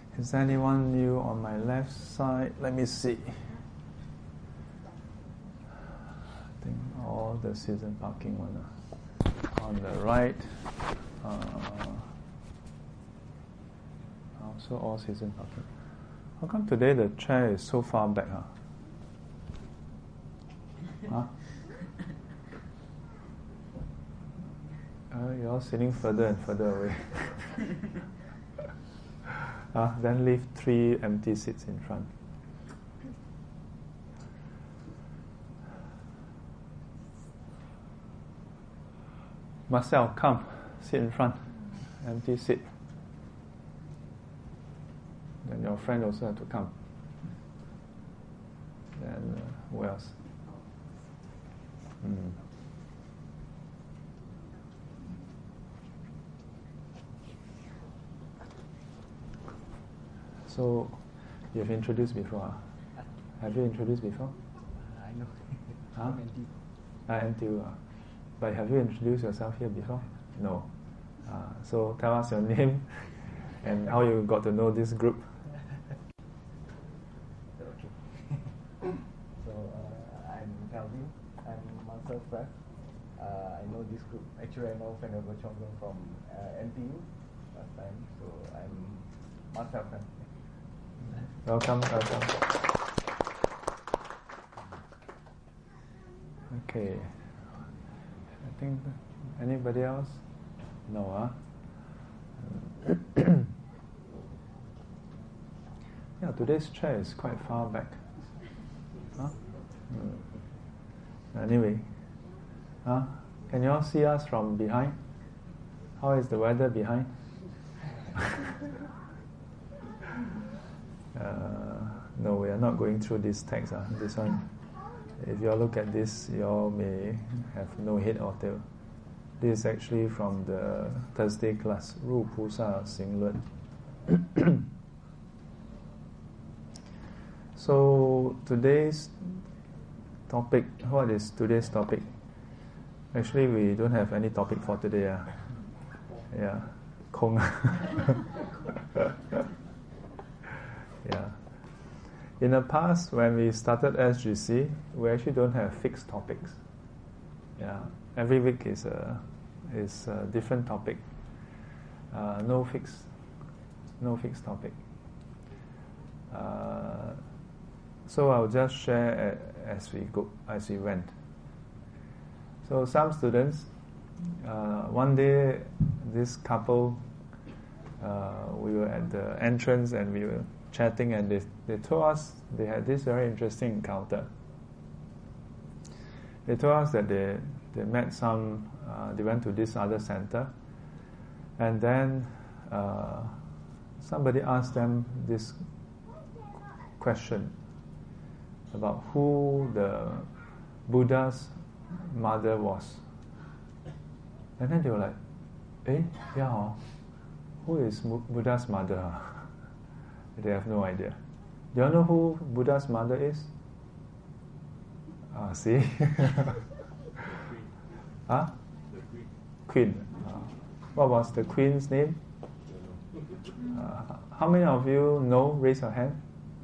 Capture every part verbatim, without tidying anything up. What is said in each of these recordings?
Is anyone new on my left side? Let me see. I think all the season parking one. Uh, on the right. Uh, also all season parking. How come today the chair is so far back? Huh? Huh? Uh, you're all sitting further and further away. uh, then leave three empty seats in front. Marcel, come, sit in front. Empty seat. Then your friend also have to come. Then uh, who else? Mm. So, you've introduced before? Huh? Have you introduced before? Uh, I know. Huh? N T U. Ah, N T U. Uh. But have you introduced yourself here before? No. Uh, so, tell us your name and how you got to know this group. Okay. So, uh, I'm Calvin. I'm Marcel Pratt. Uh, I know this group. Actually, I know Venerable Chongdong from uh, N T U last time. So, I'm Marcel Pratt. Welcome, welcome. Okay. I think anybody else? No, huh? Yeah, today's chair is quite far back. Huh? Mm. Anyway, huh? Can you all see us from behind? How is the weather behind? Uh, no, we are not going through this text. Uh. This one, if you all look at this, you all may have no head or tail. This is actually from the Thursday class, Ru Pusa Xing Luan. So today's topic, what is today's topic? Actually, we don't have any topic for today. Uh. Yeah, Kong. Yeah. In the past, when we started S G C, we actually don't have fixed topics. Yeah. Every week is a is a different topic. Uh, no fixed, no fixed topic. Uh, so I'll just share a, as we go as we went. So some students, uh, one day, this couple, uh, we were at the entrance and we were chatting, and they they told us they had this very interesting encounter. They told us that they they met some, uh, they went to this other center, and then uh, somebody asked them this question about who the Buddha's mother was. And then they were like, eh, yeah, oh, who is Buddha's mother? They have no idea. Do you know who Buddha's mother is? Ah, see? Huh? The queen. Queen. Uh, what was the queen's name? Uh, how many of you know? Raise your hand.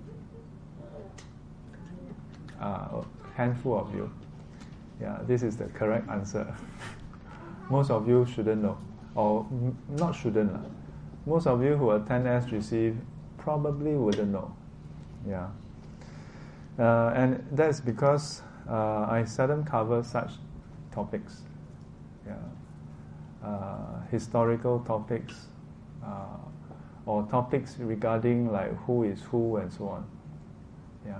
Uh, handful of you. Yeah, this is the correct answer. Most of you shouldn't know, or m- not shouldn't. Uh. Most of you who attend S G C probably wouldn't know. Yeah. Uh, and that's because uh, I seldom cover such topics. Yeah. Uh, historical topics, uh, or topics regarding like who is who and so on. Yeah.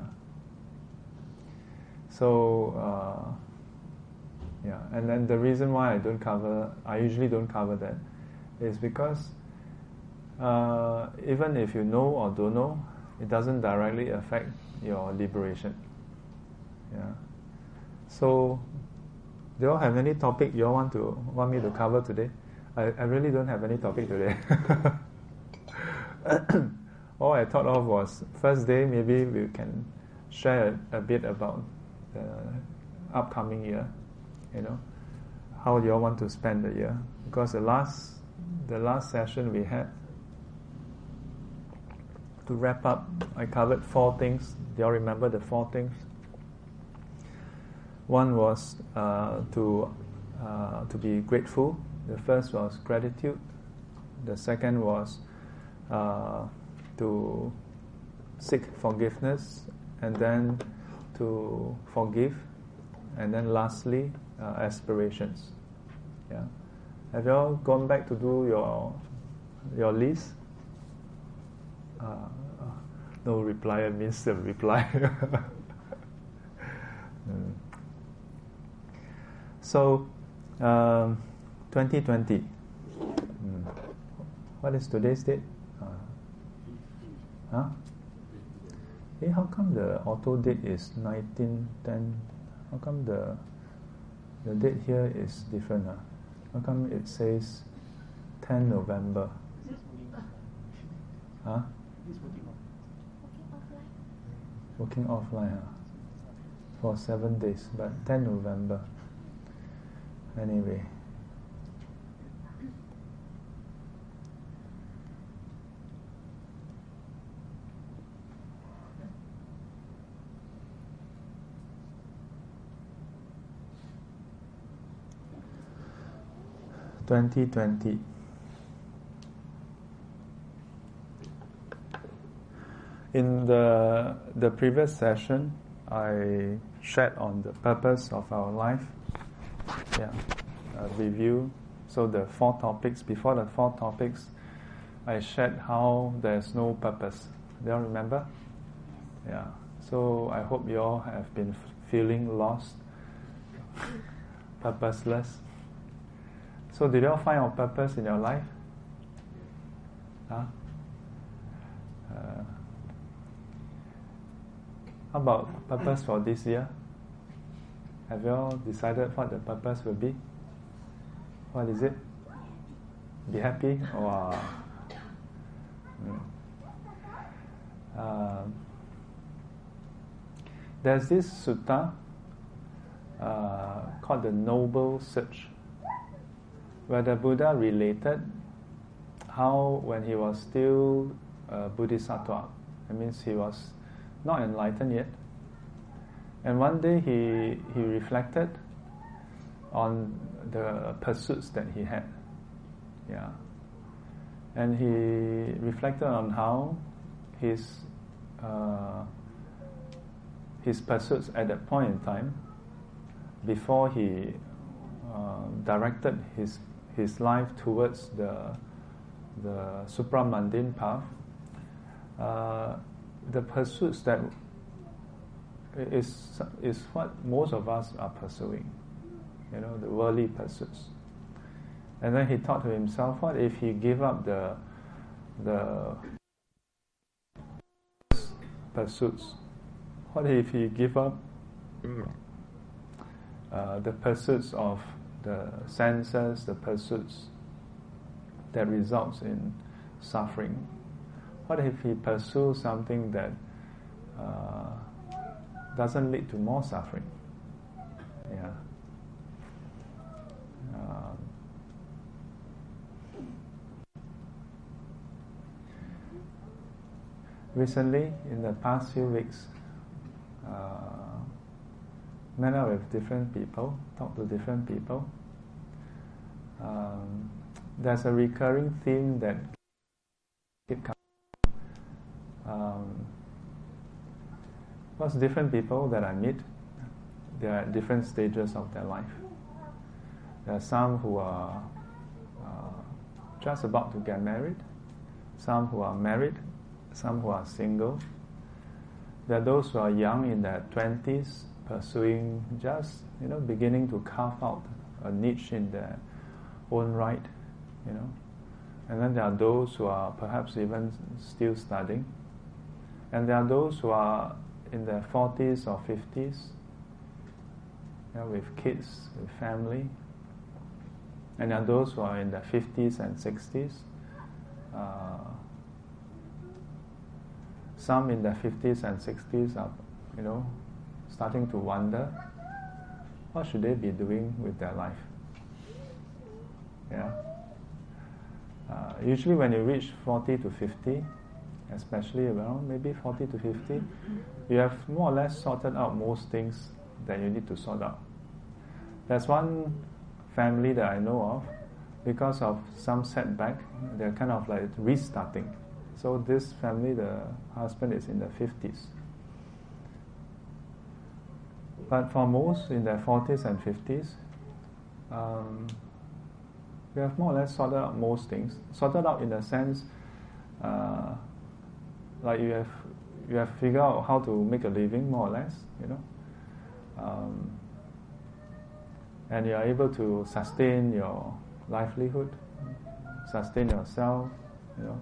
So, uh, yeah, and then the reason why I don't cover, I usually don't cover that, is because uh, even if you know or don't know, it doesn't directly affect your liberation. Yeah. So, do you all have any topic you all want to want me to cover today? I, I really don't have any topic today. All I thought of was first day maybe we can share a, a bit about the upcoming year. You know, how do you all want to spend the year? Because the last the last session we had, to wrap up, I covered four things. Do you all remember the four things? One was uh, to uh, to be grateful. The first was gratitude. The second was uh, to seek forgiveness, and then to forgive, and then lastly, uh, aspirations. Yeah, have you all gone back to do your your list? Uh, no reply means the reply. mm. So, um, twenty twenty. Mm. What is today's date? Uh, huh? Hey, how come the auto date is nineteen ten? How come the the date here is different? Huh? How come it says ten November? Huh? Working offline, huh? For seven days, but ten November. Anyway. twenty twenty. In the the previous session, I shared on the purpose of our life. Yeah, a review. So the four topics. Before the four topics, I shared how there's no purpose. Do you all remember? Yeah. So I hope you all have been f- feeling lost, purposeless. So did you all find your purpose in your life? Huh? Uh, how about purpose for this year? Have you all decided what the purpose will be? What is it? Be happy? Wow. Mm. Uh, there's this sutta uh, called the Noble Search, where the Buddha related how when he was still a Bodhisattva, that means he was not enlightened yet, and one day he he reflected on the pursuits that he had, yeah, and he reflected on how his uh, his pursuits at that point in time, before he uh, directed his his life towards the the supramundane path, uh, the pursuits that is is what most of us are pursuing, you know, the worldly pursuits. And then he thought to himself, what if he gave up the the pursuits? What if he give up uh, the pursuits of the senses, the pursuits that results in suffering? What if he pursues something that uh, doesn't lead to more suffering? Yeah. Um, recently, in the past few weeks, uh, met up with different people, talked to different people. Um, there's a recurring theme that keep coming. Um, because different people that I meet, they are at different stages of their life. There are some who are uh, just about to get married, some who are married, some who are single. There are those who are young in their twenties, pursuing just, you know, beginning to carve out a niche in their own right, you know. And then there are those who are perhaps even still studying. And there are those who are in their forties or fifties, you know, with kids, with family. And there are those who are in their fifties and sixties. Uh, some in their fifties and sixties are, you know, starting to wonder, what should they be doing with their life? Yeah. Uh, usually when you reach forty to fifty, especially around maybe forty to fifty, you have more or less sorted out most things that you need to sort out. There's one family that I know of, because of some setback, they're kind of like restarting. So this family, the husband is in the fifties. But for most in their forties and fifties, um, we have more or less sorted out most things. Sorted out in the sense, uh, like you have you have figured out how to make a living, more or less, you know, um, and you are able to sustain your livelihood, sustain yourself, you know.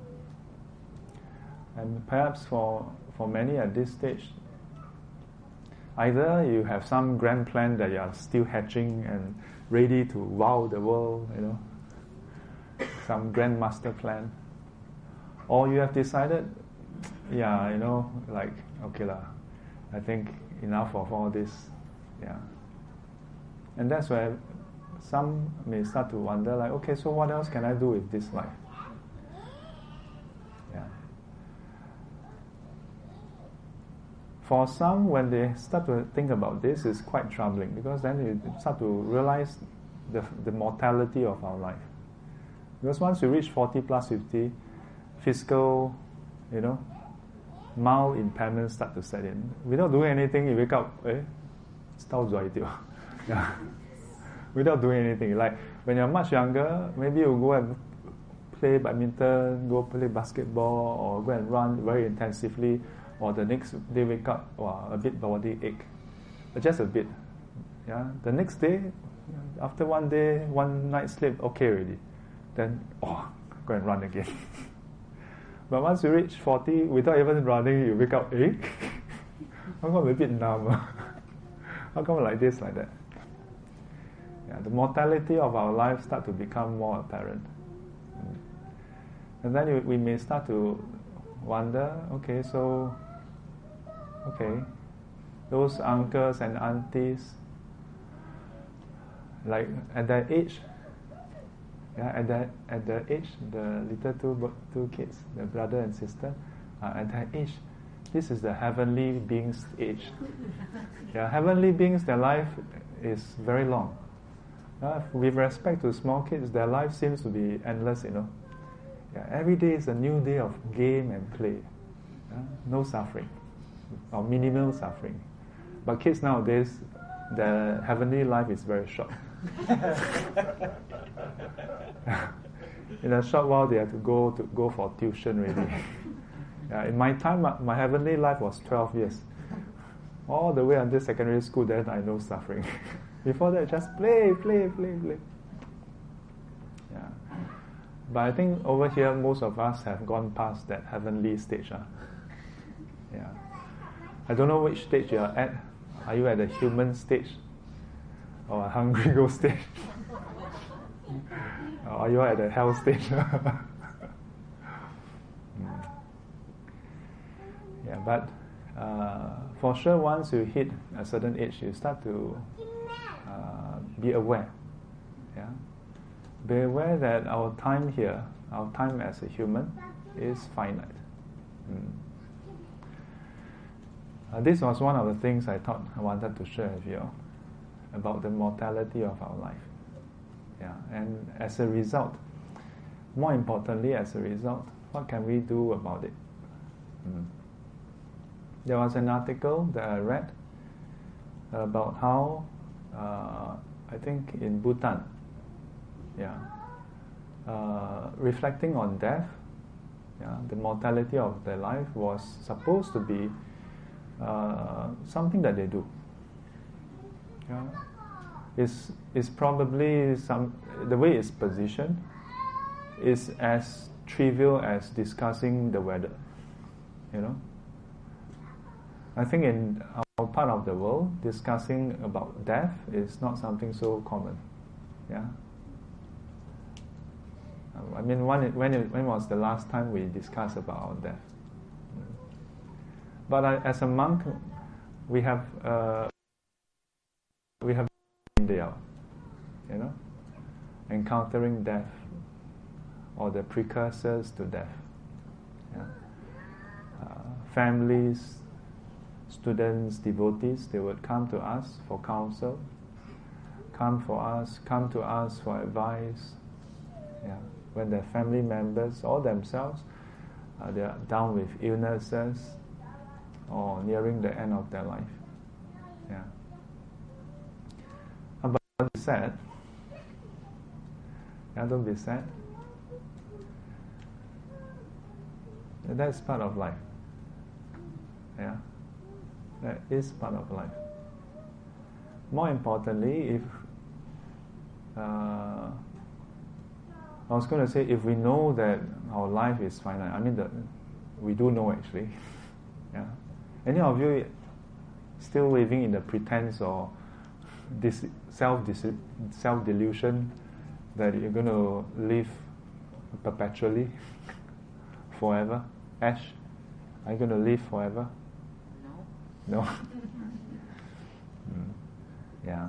And perhaps for for many at this stage, either you have some grand plan that you are still hatching and ready to wow the world, you know, some grand master plan, or you have decided, yeah, you know, like, okay lah, I think enough of all this, yeah. And that's where some may start to wonder, like, okay, so what else can I do with this life? Yeah. For some, when they start to think about this, it's quite troubling, because then you start to realize the the mortality of our life. Because once you reach forty plus fifty, physical, you know, mild impairments start to set in. Without doing anything, you wake up, eh, stau zoi tio. Yeah. Without doing anything. Like when you're much younger, maybe you go and play badminton, go play basketball, or go and run very intensively, or the next day wake up, wow, a bit body ache. Just a bit. Yeah. The next day, after one day, one night sleep, okay already. Then, oh, go and run again. But once you reach forty, without even running, you wake up, eh? How come I'm a bit numb? How come like this, like that? Yeah, the mortality of our life start to become more apparent. Mm. And then you, we may start to wonder, okay, so, okay, those uncles and aunties, like at that age, yeah, at that at the age, the little two two kids, the brother and sister, uh, at that age, this is the heavenly beings' age. Yeah, heavenly beings, their life is very long. Uh, with respect to small kids, their life seems to be endless, you know. Yeah, every day is a new day of game and play. Uh, no suffering, or minimal suffering. But kids nowadays, their heavenly life is very short. In a short while, they have to go to go for tuition already. Yeah, in my time, my, my heavenly life was twelve years. All the way until secondary school, then I know suffering. Before that, just play, play, play, play. Yeah. But I think over here, most of us have gone past that heavenly stage. Huh? Yeah. I don't know which stage you are at. Are you at the human stage? Or a hungry ghost stage? Or are you at the hell stage? mm. Yeah, but uh, for sure, once you hit a certain age, you start to uh, be aware. Yeah, be aware that our time here, our time as a human, is finite. Mm. Uh, this was one of the things I thought I wanted to share with you about the mortality of our life. Yeah, and as a result, more importantly, as a result, what can we do about it? Mm. There was an article that I read about how, uh, I think in Bhutan, yeah, uh, reflecting on death, yeah, the mortality of their life was supposed to be uh, something that they do. Yeah. Is is probably some the way it's positioned is as trivial as discussing the weather. You know, I think in our part of the world, discussing about death is not something so common. Yeah. I mean, when it, when it, when was the last time we discussed about our death? But I, as a monk, we have uh, we have been there, you know, encountering death or the precursors to death. Yeah. families, students, devotees, they would come to us for counsel, come for us, come to us for advice. Yeah. When their family members or themselves, uh, they are down with illnesses or nearing the end of their life. Yeah. But don't be sad. Yeah, don't be sad. That's part of life. Yeah. That is part of life. More importantly, if uh, I was going to say, if we know that our life is finite, I mean that we do know actually. Yeah. Any of you still living in the pretense or this self self delusion that you're going to live perpetually, forever? Ash, are you going to live forever? No. No. mm. Yeah.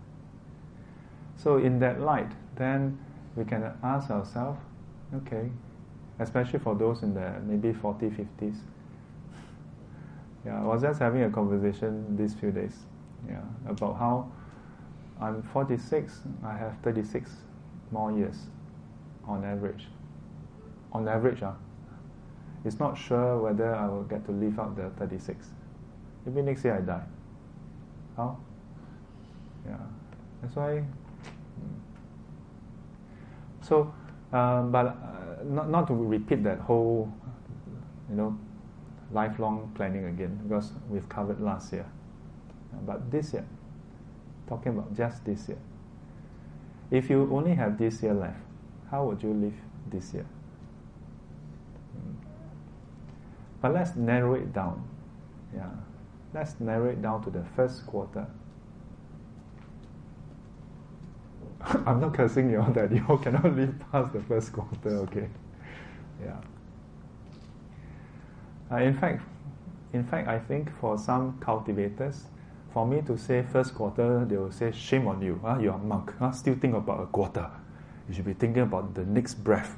So in that light, then we can ask ourselves, okay, especially for those in the maybe forties, fifties. Yeah, I was just having a conversation these few days, yeah, about how I'm forty-six, I have thirty-six more years on average. On average, uh, it's not sure whether I will get to live out the thirty-six. Maybe next year I die. How? Yeah, that's why. So, uh, but uh, not not to repeat that whole, you know, lifelong planning again, because we've covered last year. But this year, talking about just this year. If you only have this year left, how would you live this year? But let's narrow it down. Yeah, let's narrow it down to the first quarter. I'm not cursing you all that you all cannot live past the first quarter, okay? Yeah. Uh, in fact, in fact, I think for some cultivators, for me to say first quarter, they will say, shame on you, huh? You're a monk, huh? Still think about a quarter. You should be thinking about the next breath.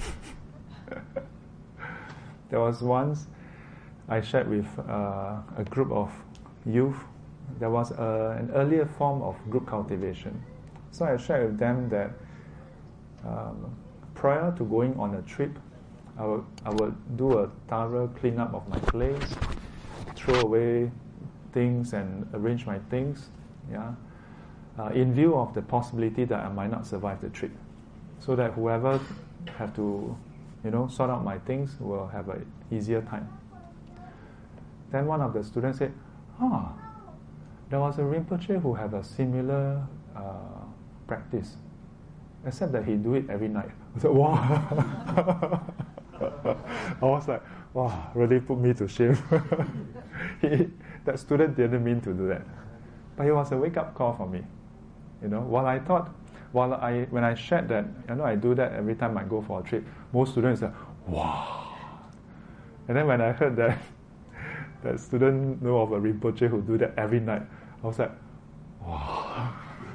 There was once I shared with uh, a group of youth. There was a, an earlier form of group cultivation. So I shared with them that um, prior to going on a trip, I would, I would do a thorough cleanup of my place, throw away things and arrange my things, yeah, uh, in view of the possibility that I might not survive the trip, so that whoever have to, you know, sort out my things will have an easier time. Then one of the students said, ah, there was a Rinpoche who had a similar uh, practice, except that he do it every night. I said, wow. I was like, wow, really put me to shame. he, that student didn't mean to do that. But it was a wake-up call for me. You know, while I thought, while I, when I shared that, you know, I do that every time I go for a trip, most students said, wow. And then when I heard that, that student know of a Rinpoche who do that every night, I was like, wow.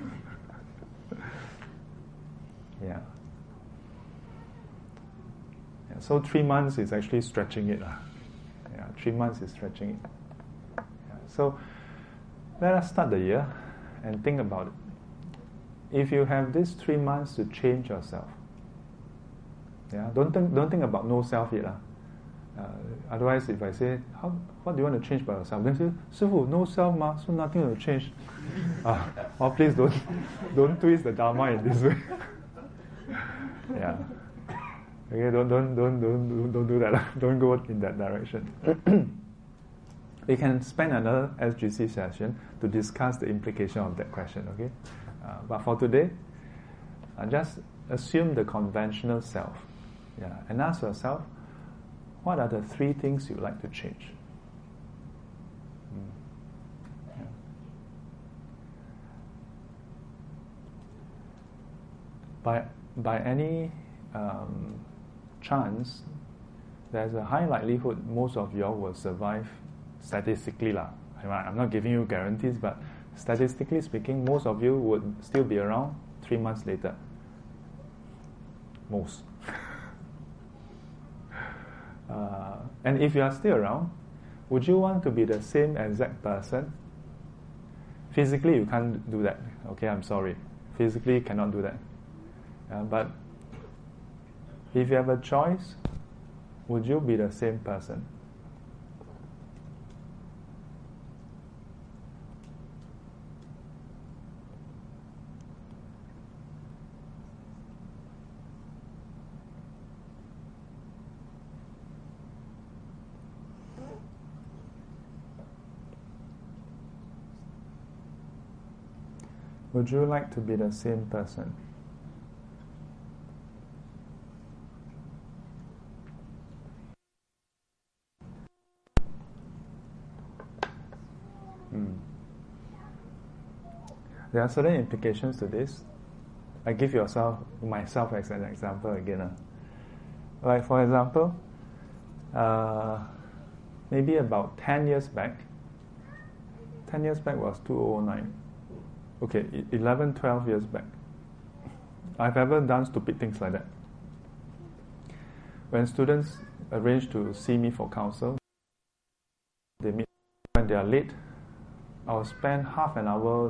Yeah. Yeah. So three months is actually stretching it. Uh. Yeah, three months is stretching it. Yeah. So let us start the year and think about it. If you have these three months to change yourself, yeah, don't think don't think about no self yet. Uh. Uh, otherwise, if I say, How, what do you want to change about yourself? Then say, Sifu, no self ma, so nothing will change. Uh, oh, please don't don't twist the Dharma in this way. Yeah. Okay, don't don't don't don't don't do that. Don't go in that direction. We can spend another S G C session to discuss the implication of that question. Okay, uh, but for today, uh, just assume the conventional self. Yeah, and ask yourself, what are the three things you'd like to change? Mm. Yeah. By by any um, chance, there's a high likelihood most of you all will survive statistically. lah. I'm not giving you guarantees, but statistically speaking, most of you would still be around three months later. Most. uh, and if you are still around, Would you want to be the same exact person? Physically, you can't do that. Okay, I'm sorry. Physically, you cannot do that. Uh, but if you have a choice, would you be the same person? Would you like to be the same person? Mm. There are certain implications to this. I give yourself myself as an example again. Uh. Like for example, uh, maybe about ten years back, ten years back was two thousand nine. Okay, eleven, twelve years back, I've ever done stupid things like that. When students arrange to see me for counsel, they meet. When they are late, I'll spend half an hour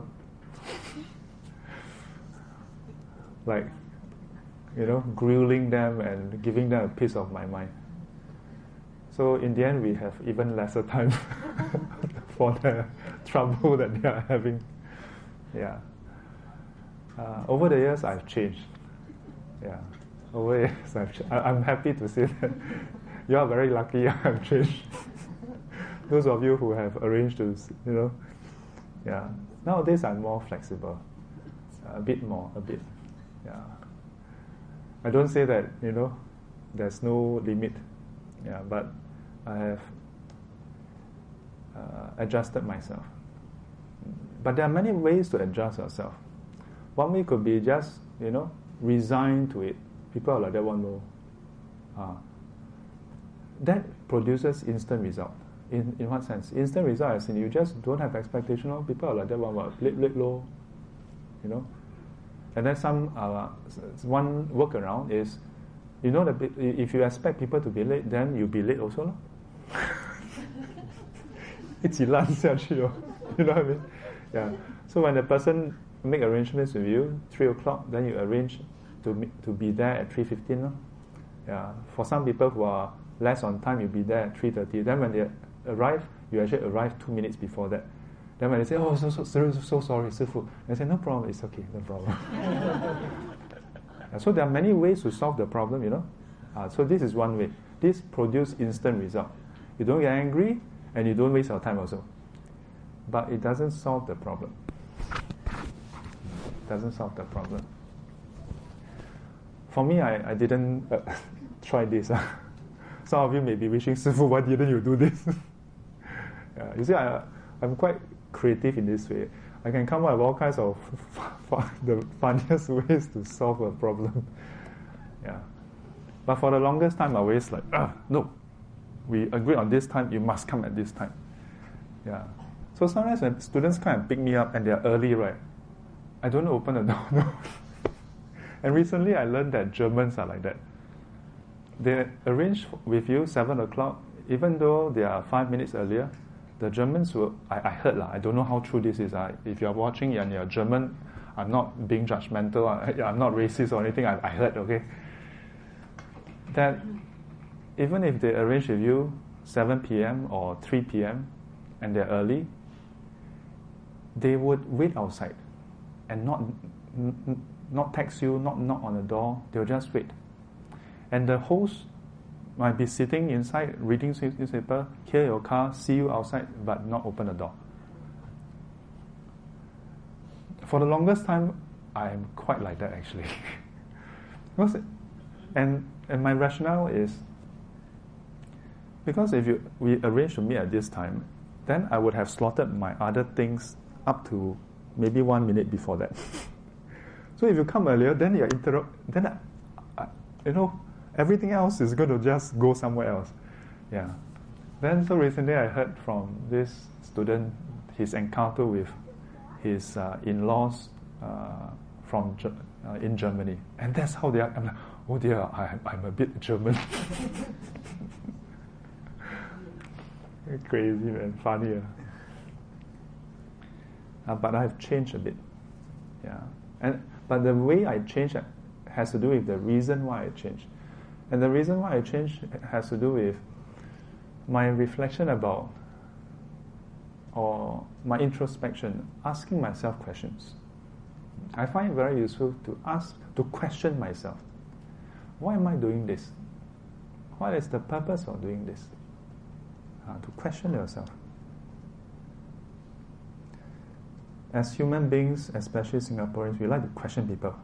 like, you know, grilling them and giving them a piece of my mind. So in the end, we have even lesser time for the trouble that they are having. Yeah. Uh, over the years, I've changed. Yeah. Over the years, I've ch- I, I'm happy to say that you are very lucky I've changed. Those of you who have arranged to, you know, yeah. Nowadays, I'm more flexible. A bit more, a bit. Yeah. I don't say that, you know, there's no limit. Yeah, but I have uh, adjusted myself. But there are many ways to adjust yourself. One way could be just, you know, resign to it. People are like that one more. Uh, that produces instant result. In in what sense? Instant result as in you just don't have expectation of people are like that one, what, late, late, low, you know. And then some, uh, one workaround is, you know, that if you expect people to be late, then you'll be late also. 一起烂下去哦 You know what I mean? Yeah. So when the person make arrangements with you, three o'clock, then you arrange to meet, to be there at three fifteen. No? Yeah. For some people who are less on time, you'll be there at three thirty. Then when they arrive, you actually arrive two minutes before that. Then when they say, oh, so so, so, so sorry, Sifu, they say, no problem, it's okay, no problem. Yeah, so there are many ways to solve the problem, you know. Uh, so this is one way. This produces instant result. You don't get angry, and you don't waste your time also. But it doesn't solve the problem. It doesn't solve the problem. For me, I, I didn't uh, try this. Uh. Some of you may be wishing, Sifu, why didn't you do this? Yeah, you see, I, I'm quite creative in this way. I can come up with all kinds of the funniest ways to solve a problem. Yeah. But for the longest time, I always like, ah, no, we agreed on this time, you must come at this time. Yeah. So sometimes when students come and pick me up and they're early, right, I don't open the door. No. And recently I learned that Germans are like that. They arrange with you seven o'clock, even though they are five minutes earlier. The Germans will, I, I heard, lah, I don't know how true this is. Uh, if you're watching and you're German, I'm not being judgmental, uh, I'm not racist or anything, I, I heard, okay? That even if they arrange with you seven p.m. or three p.m. and they're early, they would wait outside and not n- not text you, not knock on the door, they'll just wait. And the host might be sitting inside reading newspaper, hear your car, see you outside, but not open the door. For the longest time, I am quite like that actually. because, and and my rationale is, because if you we arrange to meet at this time, then I would have slotted my other things up to maybe one minute before that. So if you come earlier, then you're interrupt. Then I, I, you know. Everything else is going to just go somewhere else. Yeah. Then so recently I heard from this student his encounter with his uh, in-laws uh, from uh, in Germany, and that's how they are. I'm like, oh dear, I, I'm a bit German. Crazy man, funny. Uh. Uh, but I've changed a bit. Yeah. And but the way I changed has to do with the reason why I changed. And the reason why I changed has to do with my reflection about, or my introspection, asking myself questions. I find it very useful to ask, to question myself. Why am I doing this? What is the purpose of doing this? Uh, to question yourself. As human beings, especially Singaporeans, we like to question people.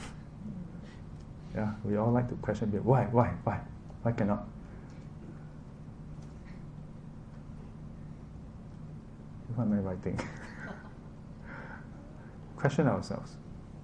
Yeah, we all like to question people. Why, why, why? Why cannot? What am I writing? Question ourselves.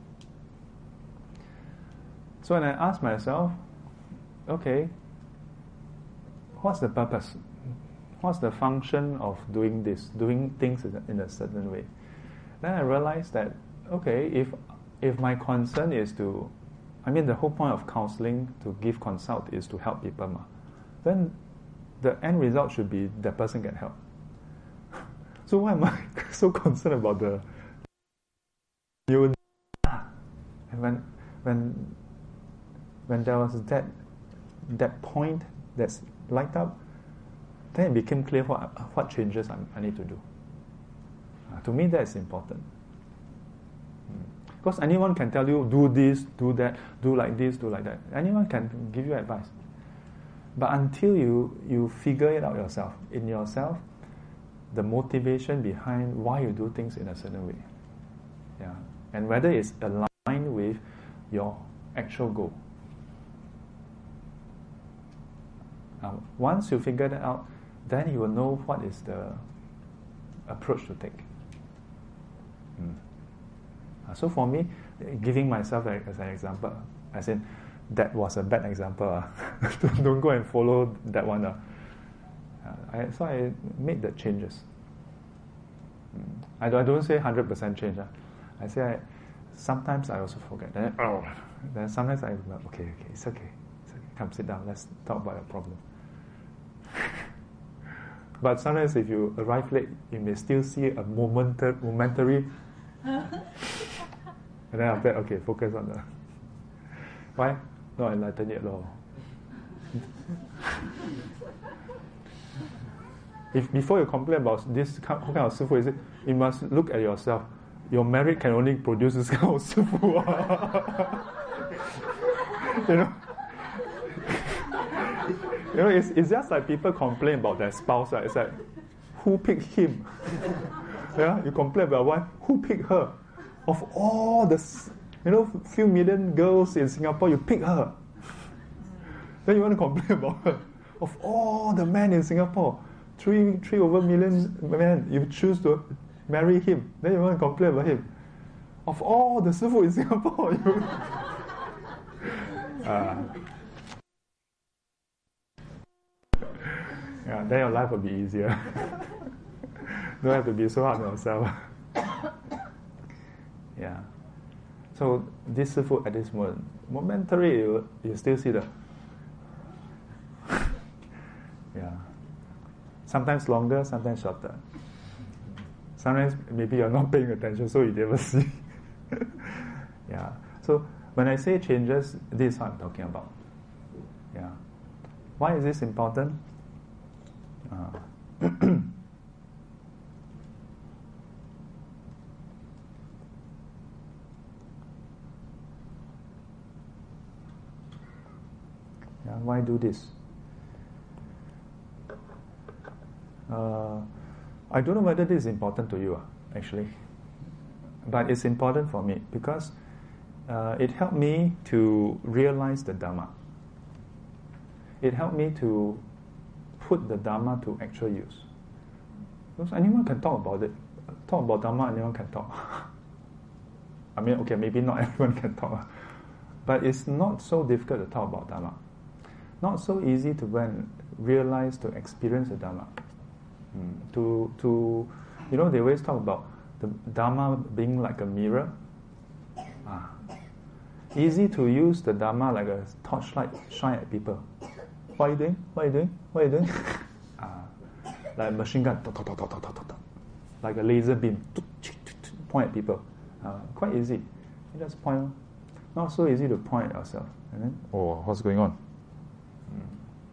So when I ask myself, okay, what's the purpose? What's the function of doing this, doing things in a, in a certain way? Then I realized that, okay, if if my concern is to, I mean the whole point of counseling, to give consult, is to help people, ma, then the end result should be that person get help. So why am I so concerned about the you? And when when when there was that that point that's light up, then it became clear what what changes I, I need to do. Uh, to me, that is important. Mm. Because anyone can tell you, do this, do that, do like this, do like that. Anyone can give you advice. But until you, you figure it out yourself, in yourself, the motivation behind why you do things in a certain way. Yeah. And whether it's aligned with your actual goal. Now, once you figure that out, then you will know what is the approach to take. Mm. Uh, so for me, giving myself as an example, as in, that was a bad example. Uh. Don't go and follow that one. Uh. Uh, I, so I made the changes. Mm. I, don't, I don't say one hundred percent change. Uh. I say I, sometimes I also forget. Then, oh, then sometimes I go, okay, okay, it's okay. It's okay. Come sit down. Let's talk about your problem. But sometimes if you arrive late, you may still see a momentary, momentary and then after that, okay, focus on the... Why? Not enlightened yet, lor. If before you complain about this kind of sifu, is it, you must look at yourself. Your merit can only produce this kind of sifu. You know? You know, it's, it's just like people complain about their spouse. Right? It's like, who picked him? Yeah, you complain about wife, who picked her? Of all the, you know, few million girls in Singapore, you pick her. Then you want to complain about her. Of all the men in Singapore, three three over million men, you choose to marry him. Then you want to complain about him. Of all the sifu in Singapore, you. uh, Yeah, then your life will be easier. Don't have to be so hard on yourself. Yeah. So this sifu at this moment, momentary, you, you still see the. Yeah. Sometimes longer, sometimes shorter. Sometimes maybe you're not paying attention, so you never see. Yeah. So when I say changes, this is what I'm talking about. Yeah. Why is this important? Uh, yeah, why do this? Uh, I don't know whether this is important to you, uh, actually, but it's important for me because uh, it helped me to realize the Dhamma. It helped me to put the Dhamma to actual use. Because anyone can talk about it. Talk about Dhamma, anyone can talk. I mean, okay, maybe not everyone can talk. But it's not so difficult to talk about Dhamma. Not so easy to go and realize, to experience the Dhamma. Mm. To, to, you know, they always talk about the Dhamma being like a mirror. Ah. Easy to use the Dhamma like a torchlight, shine at people. What are you doing? What are you doing? What are you doing? uh, like a machine gun, like a laser beam, point at people. Uh, quite easy. You just point. Not so easy to point at ourselves. And then, oh, what's going on? Mm.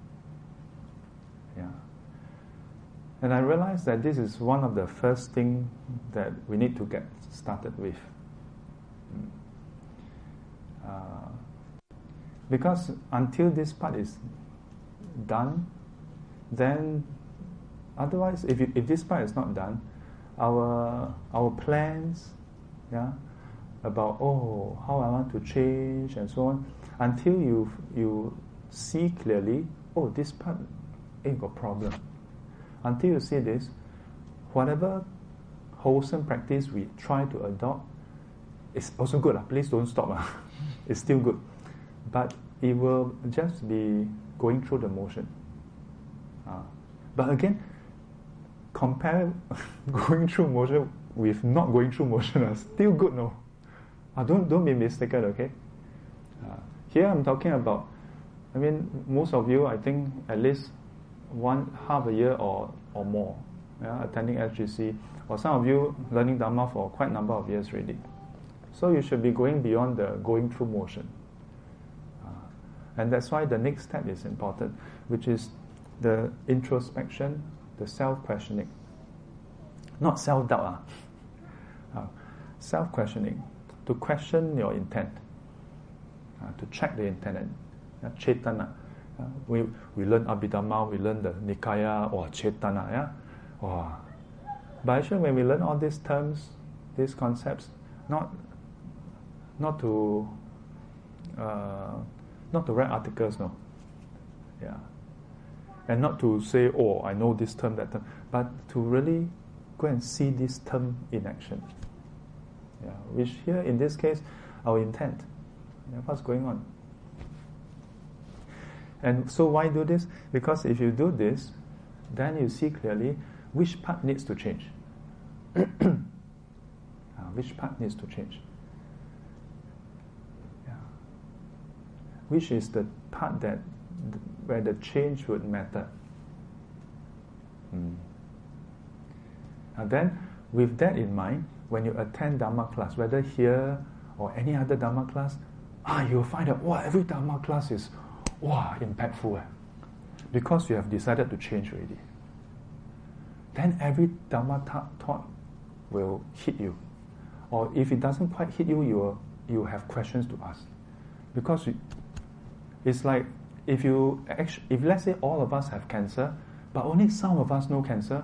Yeah. And I realized that this is one of the first things that we need to get started with. Mm. Uh, because until this part is done, then otherwise, if, you, if this part is not done, our our plans, yeah, about oh how I want to change and so on, until you you see clearly, oh this part ain't got problem. Until you see this, whatever wholesome practice we try to adopt, it's also good. Uh. Please don't stop. Uh. It's still good. But it will just be going through the motion. Uh, but again, compare going through motion with not going through motion are still good, no? Uh, don't, don't be mistaken, okay? Uh, here I'm talking about, I mean, most of you, I think, at least one half a year or, or more, yeah, attending S G C, or some of you learning Dhamma for quite a number of years already. So you should be going beyond the going through motion. Uh, and that's why the next step is important, which is the introspection, the self-questioning. Not self-doubt, uh. Uh, self-questioning, to question your intent, uh, to check the intent. Uh, Chaitana. Uh, we, we learn Abhidhamma, we learn the Nikaya, or Chaitana, yeah? Oh. But actually when we learn all these terms, these concepts, not not to uh, not to write articles, no. Yeah. And not to say, oh, I know this term, that term, but to really go and see this term in action. Yeah. Which here, in this case, our intent. Yeah, what's going on? And so why do this? Because if you do this, then you see clearly which part needs to change. uh, which part needs to change? Yeah. Which is the part that where the change would matter. Mm. And then, with that in mind, when you attend Dhamma class, whether here or any other Dhamma class, ah, you'll find that wow, every Dhamma class is wow, impactful. Eh? Because you have decided to change already. Then every Dhamma ta- taught will hit you. Or if it doesn't quite hit you, you will, you have questions to ask. Because you, it's like, if you actually, if let's say all of us have cancer, but only some of us know cancer,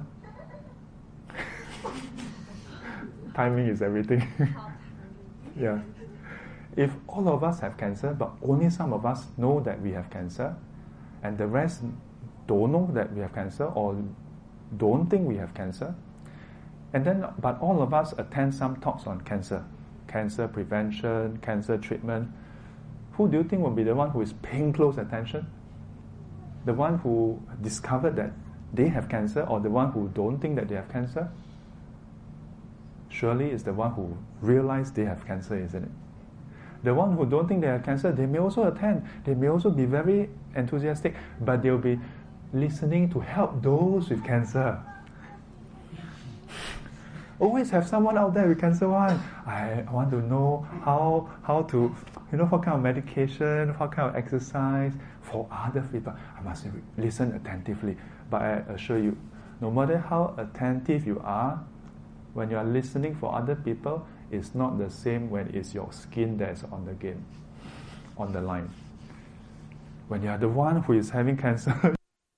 timing is everything. Yeah. If all of us have cancer, but only some of us know that we have cancer, and the rest don't know that we have cancer or don't think we have cancer, and then but all of us attend some talks on cancer, cancer prevention, cancer treatment, who do you think will be the one who is paying close attention? The one who discovered that they have cancer, or the one who don't think that they have cancer? Surely it's the one who realized they have cancer, isn't it? The one who don't think they have cancer, they may also attend. They may also be very enthusiastic, but they'll be listening to help those with cancer. Always have someone out there with cancer. One, I want to know how how to, you know, what kind of medication, what kind of exercise for other people. I must listen attentively. But I assure you, no matter how attentive you are, when you are listening for other people, it's not the same when it's your skin that's on the game, on the line. When you are the one who is having cancer,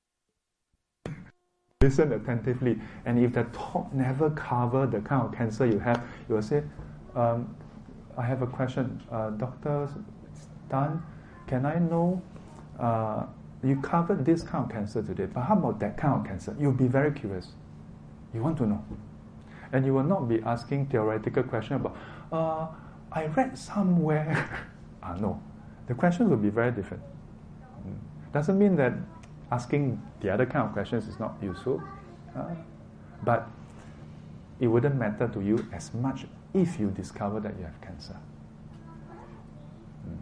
listen attentively. And if the talk never cover the kind of cancer you have, you will say, um, I have a question. Uh, Doctor Tan, can I know, uh, you covered this kind of cancer today, but how about that kind of cancer? You'll be very curious. You want to know. And you will not be asking theoretical questions about, uh, I read somewhere. ah, no. The questions will be very different. Mm. Doesn't mean that asking the other kind of questions is not useful, uh, but it wouldn't matter to you as much if you discover that you have cancer. Mm.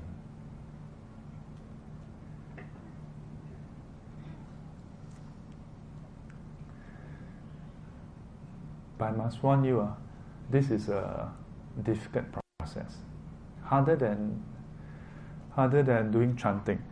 But I must warn you, uh, this is a difficult process. Harder than harder than doing chanting.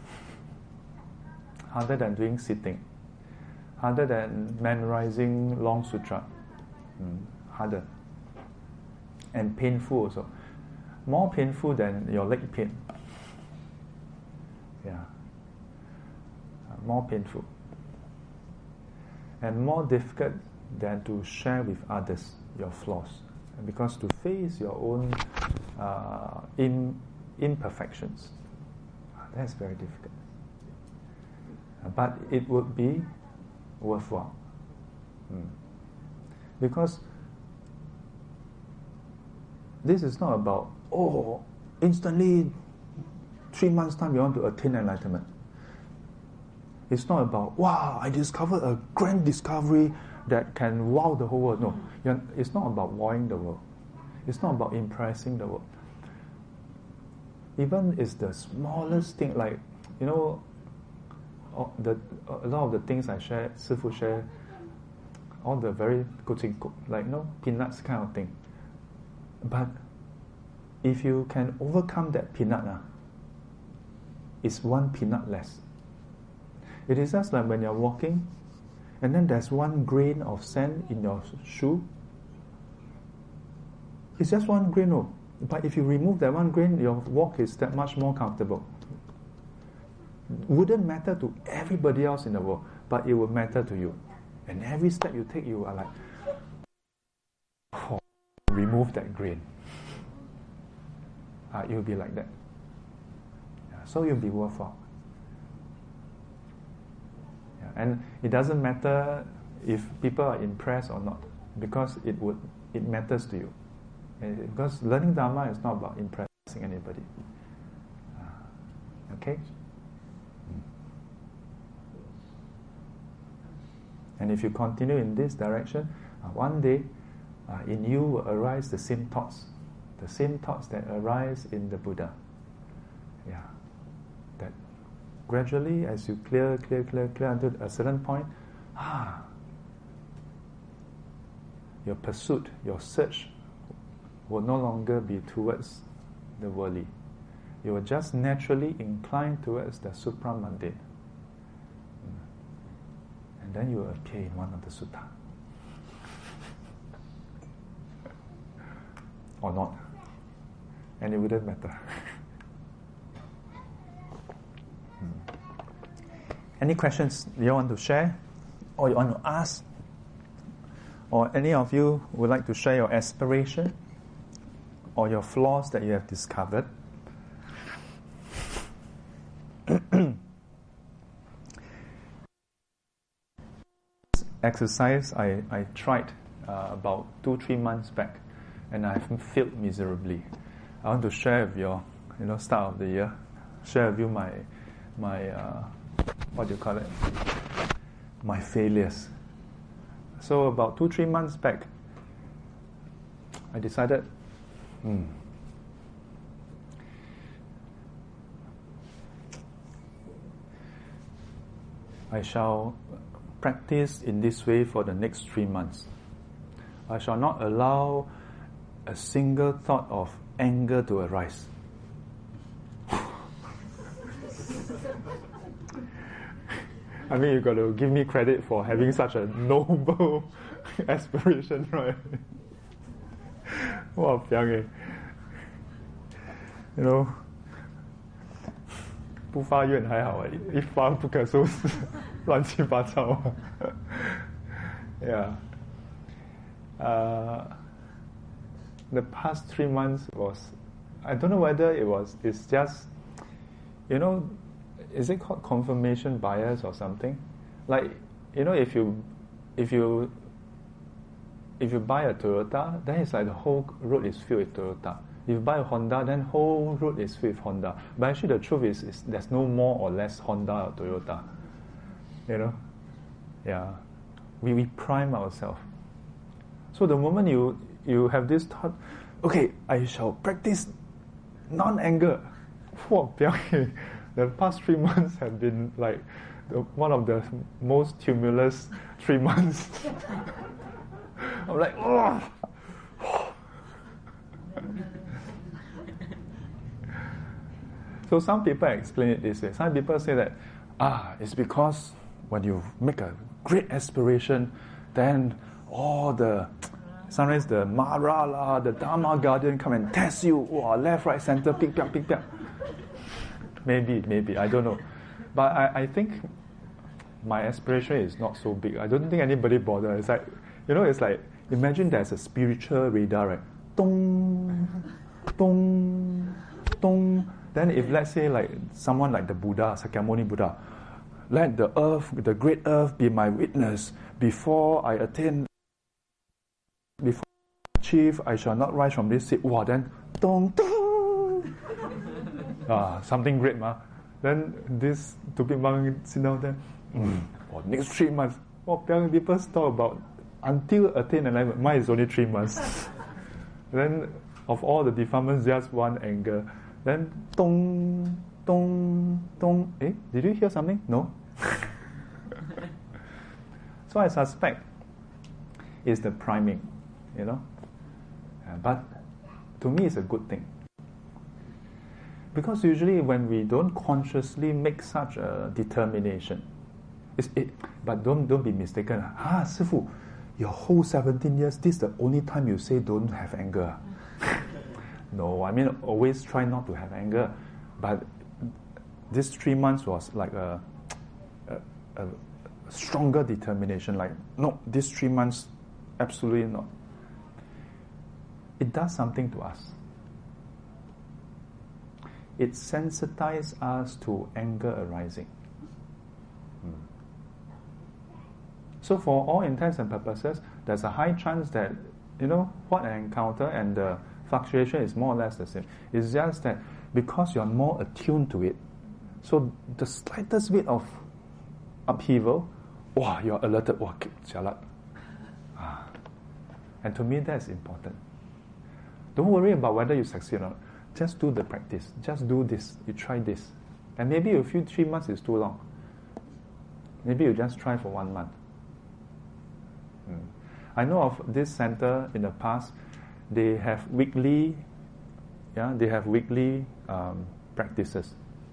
Harder than doing sitting. Harder than memorizing long sutra. Mm, harder. And painful also. More painful than your leg pain. Yeah. Uh, more painful. And more difficult than to share with others your flaws. Because to face your own uh, in, imperfections, that's very difficult. But it would be worthwhile. Mm. Because this is not about, oh, instantly, three months' time you want to attain enlightenment. It's not about, wow, I discovered a grand discovery that can wow the whole world. No, you're, it's not about wowing the world. It's not about impressing the world. Even it's the smallest thing, like, you know, all the, a lot of the things I share, Sifu share, all the very good, like, you know, peanuts kind of thing. But if you can overcome that peanut, uh, it's one peanut less. It is just like when you're walking, and then there's one grain of sand in your shoe. It's just one grain, oh. But if you remove that one grain, your walk is that much more comfortable. Wouldn't matter to everybody else in the world, but it will matter to you. And every step you take, you are like, oh, remove that grain. Uh, you'll be like that. Yeah, so you'll be worthwhile. Yeah, and it doesn't matter if people are impressed or not, because it would it matters to you. And because learning Dharma is not about impressing anybody. Uh, okay? And if you continue in this direction, uh, one day uh, in you will arise the same thoughts, the same thoughts that arise in the Buddha. Yeah, that gradually, as you clear, clear, clear, clear until a certain point, ah, your pursuit, your search will no longer be towards the worldly. You will just naturally incline towards the supramundane. And then you will appear in one of the sutta. Or not. And it wouldn't matter. hmm. Any questions you want to share? Or you want to ask? Or any of you would like to share your aspiration? Or your flaws that you have discovered? Exercise I, I tried uh, about two, three months back, and I've failed miserably. I want to share with you, you know, start of the year, share with you my, my uh, what do you call it? My failures. So about two, three months back, I decided, hmm, I shall practice in this way for the next three months. I shall not allow a single thought of anger to arise. I mean, you got to give me credit for having such a noble aspiration, right? Wow, you know, 不发愿还好，一发不可收拾，乱七八糟。Yeah. Uh, the past three months was, I don't know whether it was, it's just, you know, is it called confirmation bias or something? Like, you know, if you, if you, if you buy a Toyota, then it's like the whole road is filled with Toyota. If you buy a Honda, then whole road is filled with Honda. But actually the truth is, is there's no more or less Honda or Toyota. You know? Yeah. We, we prime ourselves. So the moment you, you have this thought, okay, I shall practice non-anger. The past three months have been like the, one of the most tumultuous three months I'm like, oh. So some people explain it this way. Some people say that, ah, it's because when you make a great aspiration, then all the, sometimes the Mara la, the Dharma guardian come and test you, wow, left, right, center, pick, pick, pick, pick. Maybe, maybe, I don't know. But I, I think my aspiration is not so big. I don't think anybody bothers. It's like, you know, it's like, imagine there's a spiritual radar, right? Dong, dong, dong. Then if let's say like someone like the Buddha, Sakyamuni Buddha, let the earth, the great earth be my witness. Before I attain, before I achieve, I shall not rise from this seat. Wow, then, dong, dong. ah, something great, ma. Then this stupid monk sit down there. Mm. Oh, next three months. Oh, people talk about until attain enlightenment. Mine is only three months. Then of all the defilements, just one anger. Then dong, dong, dong. Eh, did you hear something? No. So I suspect it's the priming, you know. Uh, but to me, it's a good thing. Because usually when we don't consciously make such a determination, it's it, but don't don't be mistaken. Ah, Sifu, your whole seventeen years, this is the only time you say don't have anger. No, I mean always try not to have anger. But this three months was like a, a, a stronger determination. Like, no, these three months, absolutely not. It does something to us. It sensitizes us to anger arising. Hmm. So for all intents and purposes, there's a high chance that, you know, what I encounter and the fluctuation is more or less the same. It's just that because you're more attuned to it, so the slightest bit of upheaval, wow, you're alerted, wow, jialat. Ah. And to me, that's important. Don't worry about whether you succeed or not. Just do the practice. Just do this. You try this. And maybe you feel three months is too long. Maybe you just try for one month. Hmm. I know of this center in the past, they have weekly, yeah, they have weekly um, practices.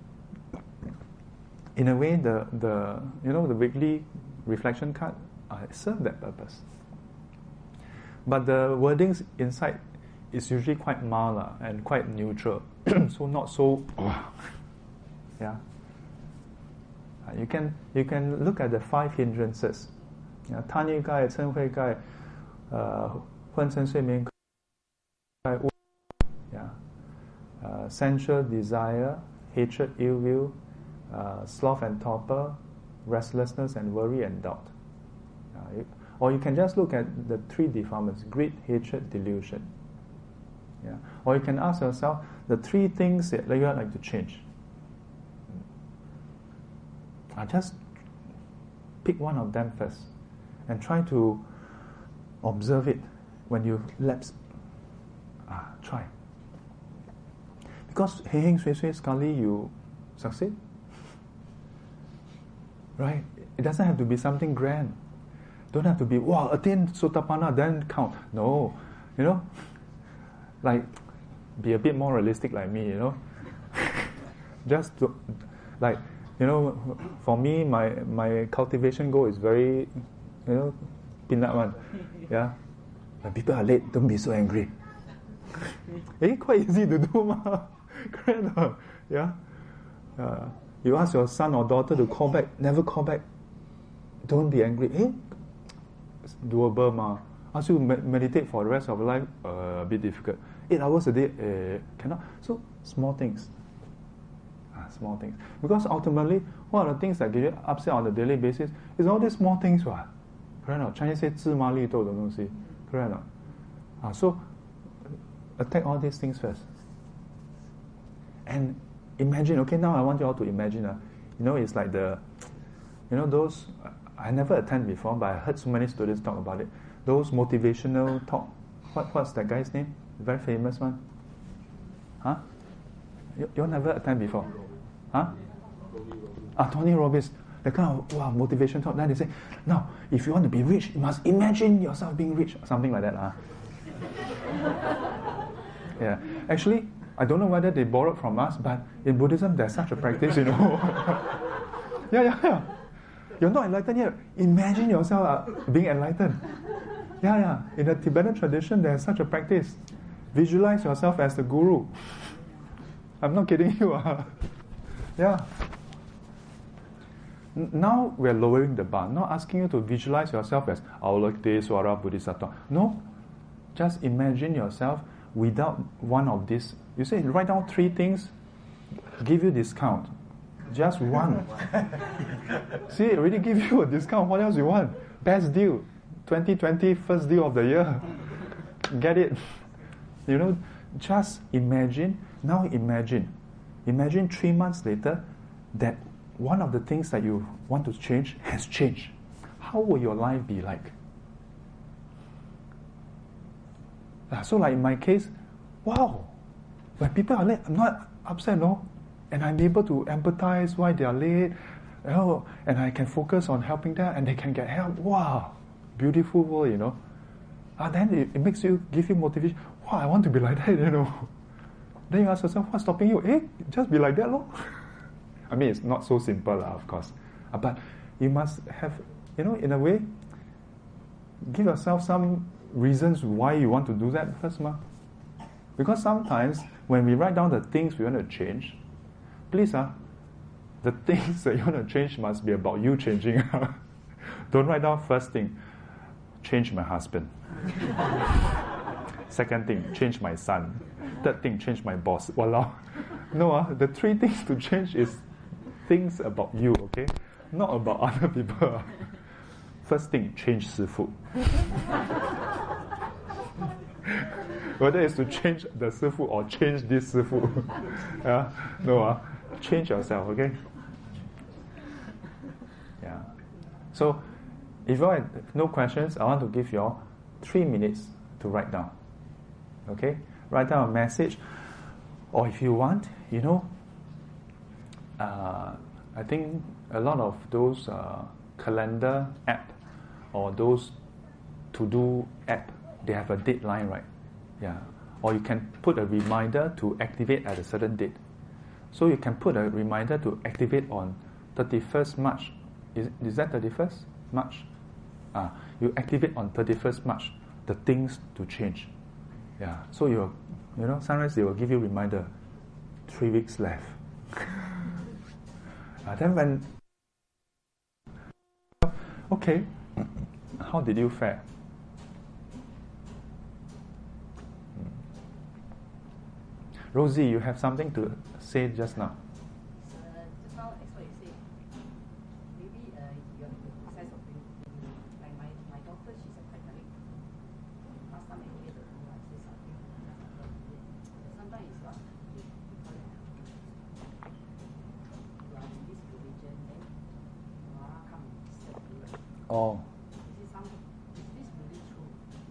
In a way, the, the you know the weekly reflection card uh, serve that purpose. But the wordings inside is usually quite mild uh, and quite neutral, so not so. Yeah. Uh, you can you can look at the five hindrances. Yeah, 贪欲盖、嗔恚盖、呃昏沉睡眠盖、yeah, uh, sensual desire, hatred, ill will, uh, sloth and torpor, restlessness and worry and doubt. Uh, you, or you can just look at the three defilements: greed, hatred, delusion. Yeah. Or you can ask yourself the three things that you would like to change. I just pick one of them first and try to observe it when you lapse. Ah, try. Because hey, heng, sui, sui, sekali you succeed. Right? It doesn't have to be something grand. Don't have to be, wow, attain Sotapanna, then count. No. You know? Like, be a bit more realistic like me, you know. Just to, like, you know, for me, my my cultivation goal is very, you know, peanut one. Yeah. When people are late, don't be so angry. Eh, quite easy to do, ma. Correct. Yeah. Uh, you ask your son or daughter to call back, never call back. Don't be angry. Eh, it's doable, ma. Ask you to med- meditate for the rest of your life, uh, a bit difficult. Eight hours a day, uh, cannot. So, small things. Ah, small things. Because ultimately, what are the things that get you upset on a daily basis? It's all these small things, what? Correct or not? Chinese say, 芝麻绿豆的东西. Correct or not? Ah, so, attack all these things first. And imagine, okay, now I want you all to imagine, uh, you know, it's like the, you know, those, I never attend before, but I heard so many students talk about it. Those motivational talk. What, what's that guy's name? Very famous one. Huh? You, you never attend before? Huh? Ah, Tony Robbins. the kind of wow, motivation talk. Then they say, now, if you want to be rich, you must imagine yourself being rich. Something like that. Huh? Yeah. Actually, I don't know whether they borrowed from us, but in Buddhism, there's such a practice, you know. yeah, yeah, yeah. You're not enlightened yet. Imagine yourself uh, being enlightened. Yeah, yeah. In the Tibetan tradition, there's such a practice. Visualize yourself as the guru. I'm not kidding you. Uh. Yeah. N- now we're lowering the bar. Not asking you to visualize yourself as Avalokite Swara Bodhisattva. No. Just imagine yourself without one of these. You say, write down three things, give you discount. Just one. See, it already give you a discount. What else you want? Best deal. twenty twenty, first deal of the year. Get it? You know, just imagine. Now imagine. Imagine three months later that one of the things that you want to change has changed. How will your life be like? Uh, so like in my case, wow, when people are late, I'm not upset, no? And I'm able to empathize why they are late, you know, and I can focus on helping them and they can get help. Wow, beautiful world, you know. And then it, it makes you, give you motivation. Wow, I want to be like that, you know. Then you ask yourself, what's stopping you? Eh, just be like that, lor. I mean, it's not so simple, uh, of course. Uh, but you must have, you know, in a way, give yourself some reasons why you want to do that first, ma. Because sometimes when we write down the things we want to change, please, uh, the things that you want to change must be about you changing. Don't write down first thing, change my husband. Second thing, change my son. Third thing, change my boss. Walao. No, uh, the three things to change is things about you, okay? Not about other people. First thing, change Sifu. Whether it's to change the Sifu or change this Sifu. Yeah? No, uh, change yourself, okay? Yeah. So, if you have no questions, I want to give you all three minutes to write down. Okay? Write down a message. Or if you want, you know, uh, I think a lot of those uh, calendar app or those to-do app, they have a deadline, right? Yeah. Or you can put a reminder to activate at a certain date. So you can put a reminder to activate on thirty-first March. Is, is that thirty-first March? Ah, you activate on thirty-first March the things to change. Yeah. So you, you know, sometimes they will give you reminder. Three weeks left. uh, then when okay, how did you fare? Rosie, you have something to say just now. Uh, just now, as what you say, maybe uh, your process of being, like my, my daughter, she's a Catholic. Last time, many years ago, I say something. Sometimes it's not. You are in this religion, then Mara come and serve you. Oh. Is, some, is this really true?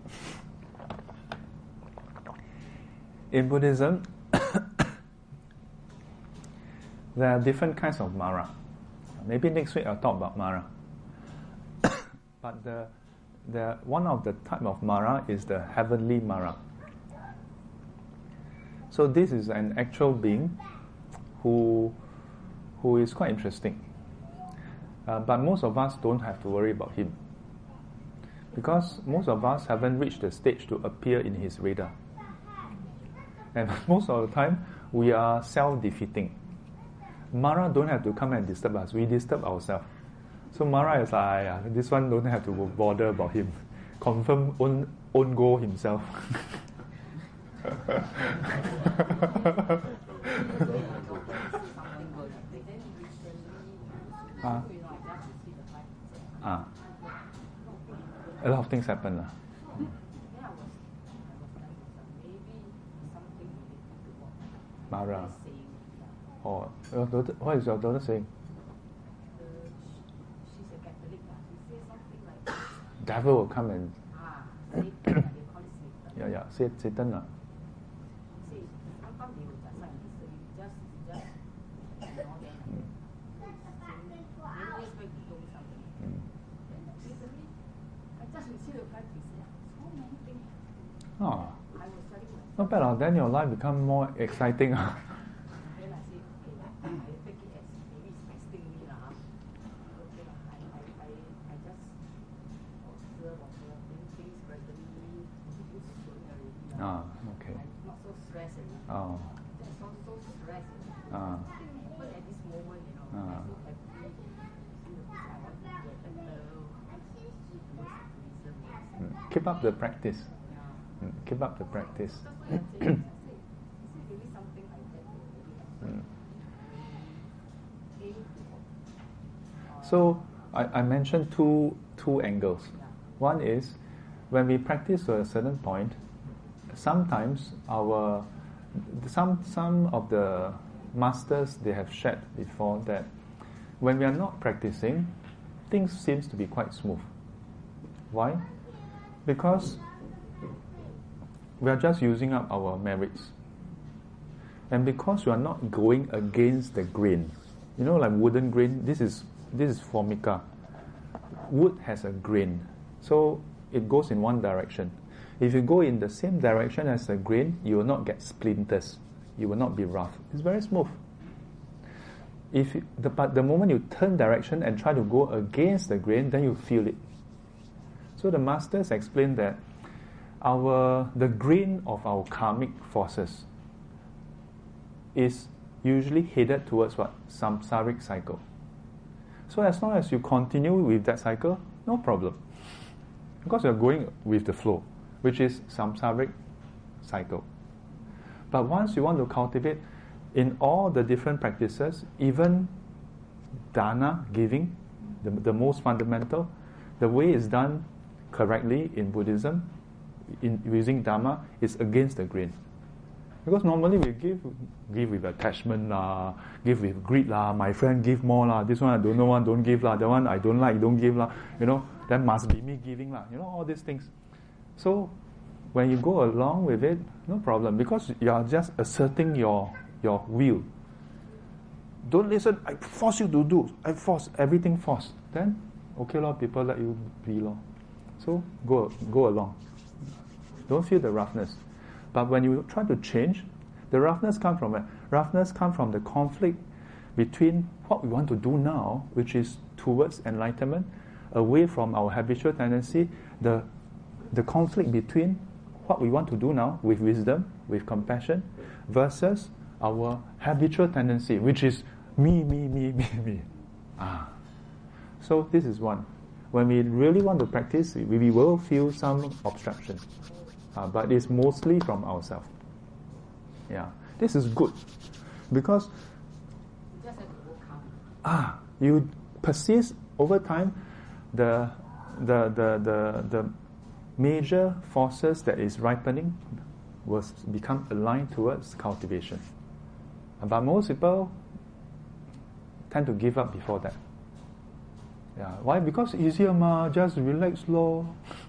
In Buddhism, there are different kinds of Mara. Maybe next week I'll talk about Mara. But the, the one of the type of Mara is the heavenly Mara. So this is an actual being who who is quite interesting. Uh, but most of us don't have to worry about him. Because most of us haven't reached the stage to appear in his radar. And most of the time, we are self-defeating. Mara don't have to come and disturb us. We disturb ourselves. So Mara is like, ah, this one don't have to bother about him. Confirm own, own goal himself. ah. Ah. A lot of things happen. Uh. Mara. Oh, your daughter, what is your daughter saying? Uh, she's a Catholic. She says something like, Devil will come and. ah, Satan, they call it Satan. Yeah, yeah, say Satan. Uh. See, sometimes they will just like this, so you just, you just ignore them. Many years back, Oh, not bad. Uh. Then your life become more exciting. Uh. Ah, okay. Not so stressed anymore. Oh. That's not so stressed anymore. Ah. Even at this moment, you know, Ah. I'm so happy. You know, I want to get better towards tourism. Mm. Keep up the practice. Yeah. Mm. Keep up the practice. That's what I'm saying. I say, is it really something like that? Really Mm. aim for? Uh, So I, I mentioned two two angles. Yeah. One is when we practice to a certain point, sometimes our some some of the masters, they have shared before that when we are not practicing, things seems to be quite smooth. Why? Because we are just using up our merits. And because we are not going against the grain. You know, like wooden grain, this is this is formica. Wood has a grain. So it goes in one direction. If you go in the same direction as the grain, you will not get splinters. You will not be rough. It's very smooth. If you, the but the moment you turn direction and try to go against the grain, then you feel it. So the masters explain that our the grain of our karmic forces is usually headed towards what? Samsaric cycle. So as long as you continue with that cycle, no problem. Because you're going with the flow, which is samsaric cycle. But once you want to cultivate in all the different practices, even dana, giving, the, the most fundamental, the way it's done correctly in Buddhism, in using Dharma, is against the grain. Because normally we give give with attachment lah, give with greed lah, my friend give more lah, this one I don't know one don't give lah, the one I don't like don't give lah, you know, then must be me giving lah, you know, all these things. So when you go along with it, no problem, because you are just asserting your your will. Don't listen, I force you to do, I force, everything force. Then okay lor, people let you be lor. So go go along. Don't feel the roughness. But when you try to change, the roughness comes from where? Roughness comes from the conflict between what we want to do now, which is towards enlightenment, away from our habitual tendency, the the conflict between what we want to do now with wisdom, with compassion, versus our habitual tendency, which is me, me, me, me, me. Ah. So this is one. When we really want to practice, we, we will feel some obstruction. Uh, but it's mostly from ourselves. Yeah, this is good because you just have to overcome. Ah, you persist over time. The the the the the major forces that is ripening will become aligned towards cultivation. But most people tend to give up before that. Yeah, why? Because easier ma, just relax lor.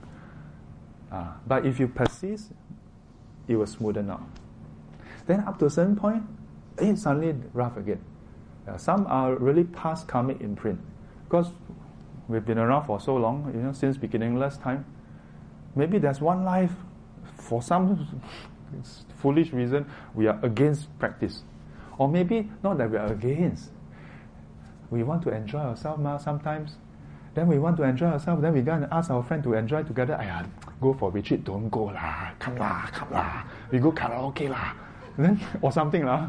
Ah, but if you persist, it will smoothen out. Then up to a certain point, it's suddenly rough again. Uh, some are really past karmic imprint, because we've been around for so long, you know, since beginningless time. Maybe there's one life, for some foolish reason, we are against practice. Or maybe not that we are against. We want to enjoy ourselves ma, sometimes. Then we want to enjoy ourselves, then we go and ask our friend to enjoy together. Ayah, go for retreat, don't go lah, come lah, come lah. We go karaoke lah. Then, or something lah.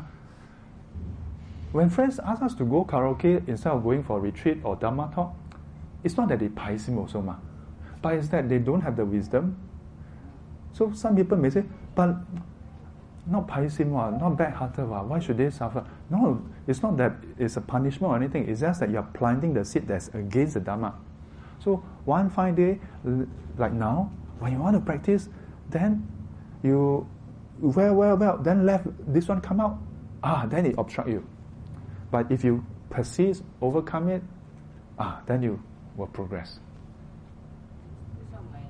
When friends ask us to go karaoke instead of going for retreat or Dhamma talk, it's not that they pies him also ma, but it's that they don't have the wisdom. So some people may say, but not pies him, not bad-hearted, why should they suffer? No, it's not that it's a punishment or anything. It's just that you're planting the seed that's against the Dhamma. So one fine day, like now, when you want to practice, then you, well, well, well, then left this one come out, ah, then it obstruct you. But if you persist, overcome it, ah, then you will progress. That's what my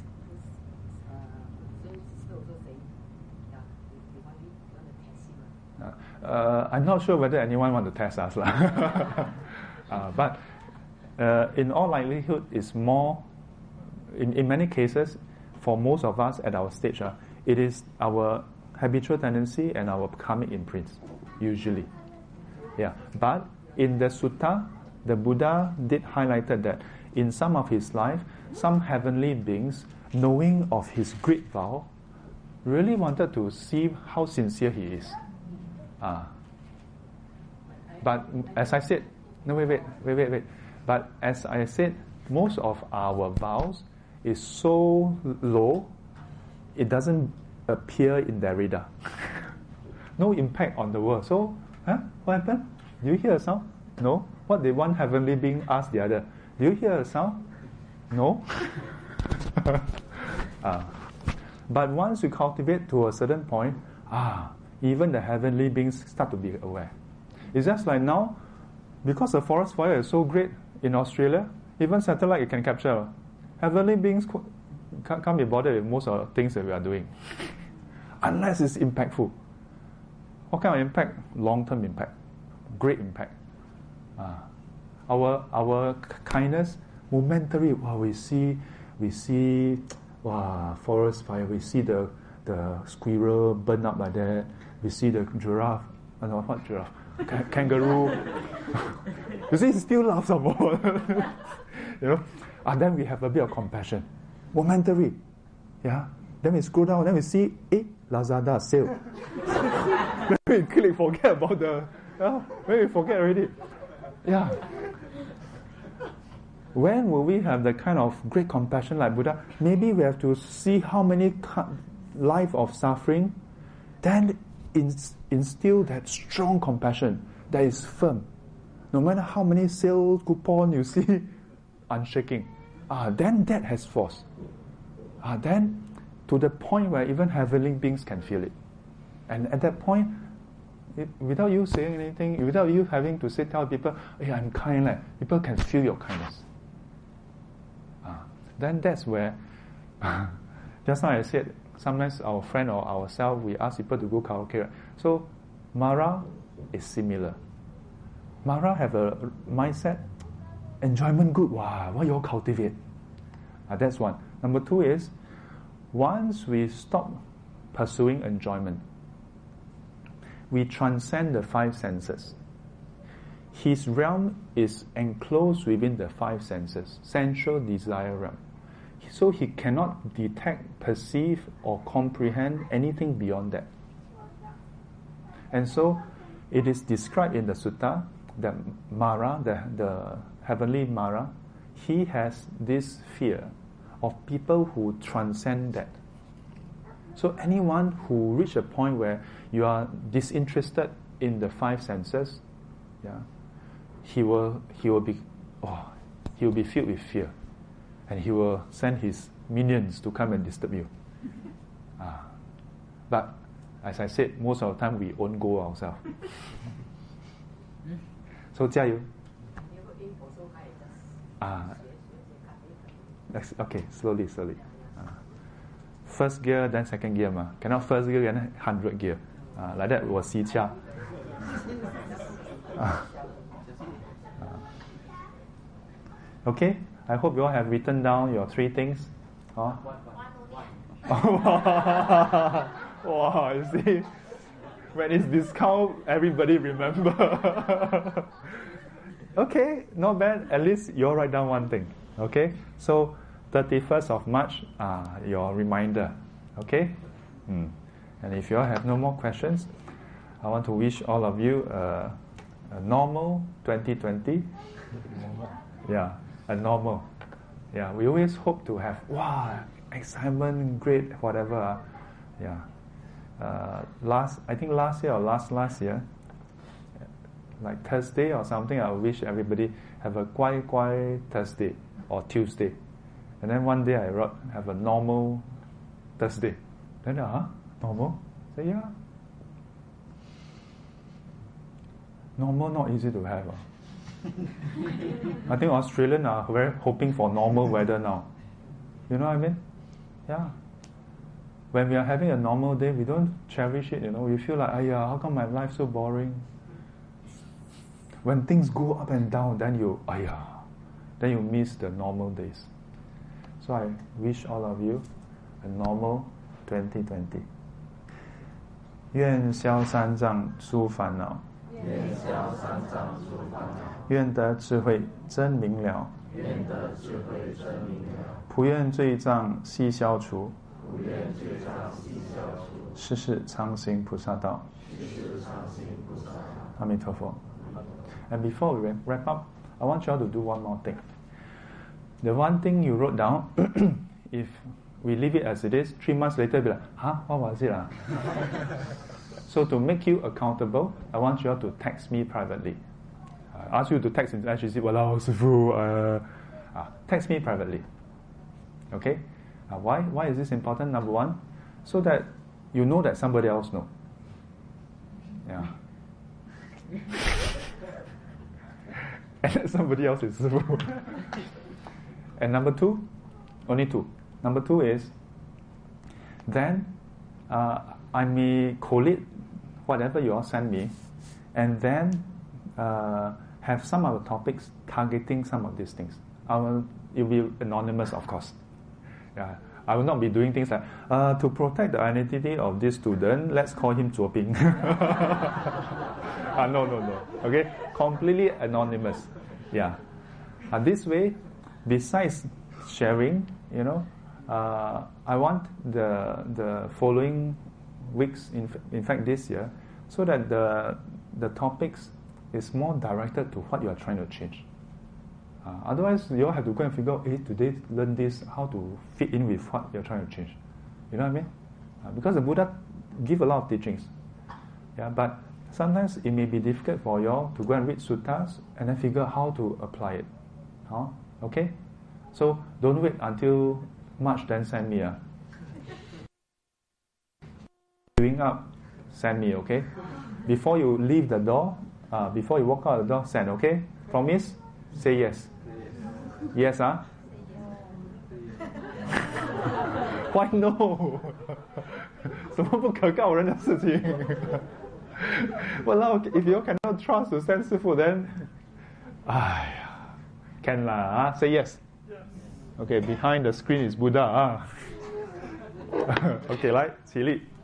uh, sister also saying. Yeah, they want me want to test him. Uh, uh, I'm not sure whether anyone want to test us lah. uh, but uh, in all likelihood, it's more in, in many cases, for most of us at our stage, uh, it is our habitual tendency and our karmic imprints, usually. Yeah. But in the sutta, the Buddha did highlighted that in some of his life, some heavenly beings, knowing of his great vow, really wanted to see how sincere he is. Ah. But as I said, no wait, wait, wait, wait, wait. But as I said, most of our vows is so low, it doesn't appear in their radar. No impact on the world. So, huh? What happened? Do you hear a sound? No. What did one heavenly being ask the other? Do you hear a sound? No. ah. But once you cultivate to a certain point, ah, even the heavenly beings start to be aware. It's just like now, because the forest fire is so great in Australia, even satellite you can capture. Heavenly beings can't, can't be bothered with most of the things that we are doing. Unless it's impactful. What kind of impact? Long-term impact. Great impact. Ah. Our our kindness, momentary, wow, we see we see wow, forest fire, we see the the squirrel burn up like that, we see the giraffe, oh no, what giraffe? K- kangaroo. You see, he still laughs some more. You know? And then we have a bit of compassion. Momentary. Yeah. Then we scroll down, then we see, eh, Lazada sale. Then we click, forget about the, yeah, then we forget already. Yeah. When will we have the kind of great compassion like Buddha? Maybe we have to see how many life of suffering, then instill that strong compassion that is firm. No matter how many sales coupon you see, unshaking. Ah, then that has force. Ah, then to the point where even heavenly beings can feel it. And at that point, it, without you saying anything, without you having to say, tell people, hey, I'm kind, like, people can feel your kindness. Ah, then that's where, just now I said, sometimes our friend or ourselves, we ask people to go karaoke. Right? So, Mara is similar. Mara have a mindset, enjoyment good, wow, what you all cultivate. Uh, that's one. Number two is, once we stop pursuing enjoyment, we transcend the five senses. His realm is enclosed within the five senses, sensual desire realm. So he cannot detect, perceive, or comprehend anything beyond that. And so, it is described in the sutta that Mara, the, the heavenly Mara, he has this fear of people who transcend that. So anyone who reach a point where you are disinterested in the five senses, yeah, he will he will be oh he will be filled with fear, and he will send his minions to come and disturb you. Ah, but as I said, most of the time we won't go ourselves. So 加油. Ah, that's, okay, slowly, slowly. Ah. First gear, then second gear, ma. Cannot first gear, then hundred gear. Ah, like that was xi qia. Ah. Okay, I hope you all have written down your three things. Huh? Wow, you see, when it's discount, everybody remember. Okay, not bad. At least you all write down one thing. Okay, so thirty-first of March, uh, your reminder. Okay, mm. And if you all have no more questions, I want to wish all of you uh, a normal twenty twenty. Yeah, a normal. Yeah, we always hope to have wow, excitement, great, whatever. Uh, yeah. Uh, last, I think last year or last last year, like Thursday or something, I wish everybody have a guai guai Thursday or Tuesday, and then one day I wrote have a normal Thursday. Then ah, uh, normal? I say yeah. Normal not easy to have. Uh. I think Australians are very hoping for normal weather now. You know what I mean? Yeah. When we are having a normal day, we don't cherish it, you know. We feel like, ayah, how come my life so boring? When things go up and down, then you, ayah, then you miss the normal days. So I wish all of you a normal twenty twenty. 愿消三障诸烦恼， 愿消三障诸烦恼， 愿得智慧真明了， 愿得智慧真明了， 普愿罪障悉消除， 普愿罪障悉消除， 世世常行菩萨道。 世世常行菩萨道。 阿弥陀佛。And before we wrap up, I want you all to do one more thing. The one thing you wrote down, if we leave it as it is, three months later, be like, huh, what was it? Uh? So to make you accountable, I want you all to text me privately. I ask you to text in H C C, walao, Sifu, uh, uh, text me privately. Okay? Uh, why? Why is this important? Number one, so that you know that somebody else knows. Yeah. And that somebody else is Sifu. And number two, only two. Number two is, then uh, I may collate whatever you all send me, and then uh, have some of the topics targeting some of these things. I will, it will be anonymous, of course. Yeah, I will not be doing things like, uh, to protect the identity of this student, let's call him Zuo Ping. uh, no, no, no. Okay, completely anonymous. Yeah. And this way, besides sharing, you know, uh, I want the the following weeks, in in fact this year, so that the the topics is more directed to what you are trying to change. Uh, otherwise, you all have to go and figure out, hey, today learn this, how to fit in with what you're trying to change. You know what I mean? Uh, because the Buddha give a lot of teachings. Yeah, but sometimes it may be difficult for you all to go and read suttas and then figure out how to apply it. Huh? Okay? So don't wait until March, then send me. Uh. Queuing up, send me, okay? Before you leave the door, uh, before you walk out the door, send, okay? Promise? Say yes. Yes, huh? Why no? 什么不可告人的事情 Well, if you cannot trust to send 师父 then 哎呀 can lah, huh? Say yes. Okay, behind the screen is Buddha. Huh? Okay, 来起立